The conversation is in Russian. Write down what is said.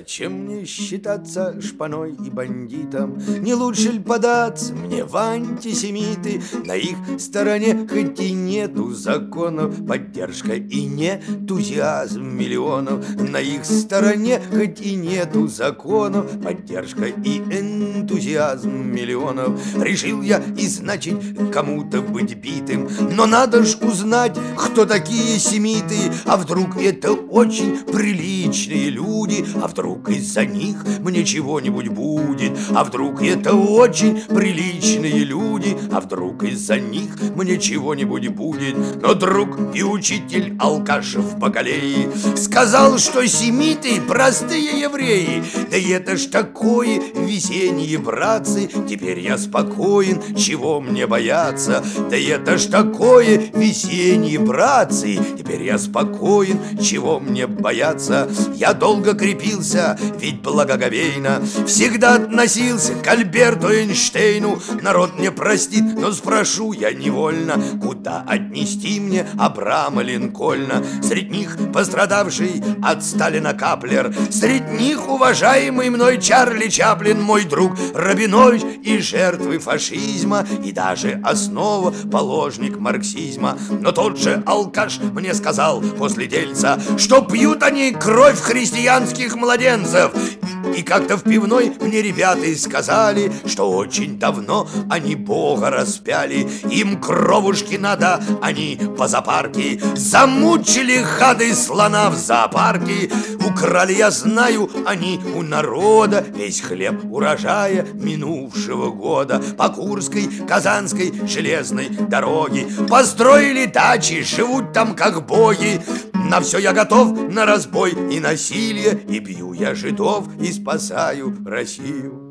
Зачем мне считаться шпаной и бандитом? Не лучше ли податься мне в антисемиты? На их стороне хоть и нету законов, поддержка и не энтузиазм миллионов. На их стороне хоть и нету законов, поддержка и энтузиазм миллионов. Решил я и значит кому-то быть битым, но надо ж узнать, кто такие семиты. А вдруг это очень приличные люди, а вдруг из-за них мне чего-нибудь будет, а вдруг это очень приличные люди, а вдруг из-за них мне чего-нибудь будет. Но друг и учитель алкаш в Бакалее сказал, что семиты простые евреи. Да это ж такое весеннее, братцы, теперь я спокоен, чего мне бояться? Да это ж такое весеннее, братцы, теперь я спокоен, чего мне бояться? Я долго крепился, ведь благоговейно всегда относился к Альберту Эйнштейну. Народ мне простит, но спрошу я невольно, куда отнести мне Абрама Линкольна? Среди них пострадавший от Сталина Каплер, среди них уважаемый мной Чарли Чаплин, мой друг Рабинович и жертвы фашизма, и даже основоположник марксизма. Но тот же алкаш мне сказал после дельца, что пьют они кровь христианских младенцев. И как-то в пивной мне ребята сказали, что очень давно они Бога распяли. Им кровушки надо, они по зоопарке замучили хады слона в зоопарке. Украли, я знаю, они у народа весь хлеб урожая минувшего года. По Курской, Казанской железной дороге построили дачи, живут там как боги. На все я готов, на разбой и насилие, и бью я жидов, и спасаю Россию.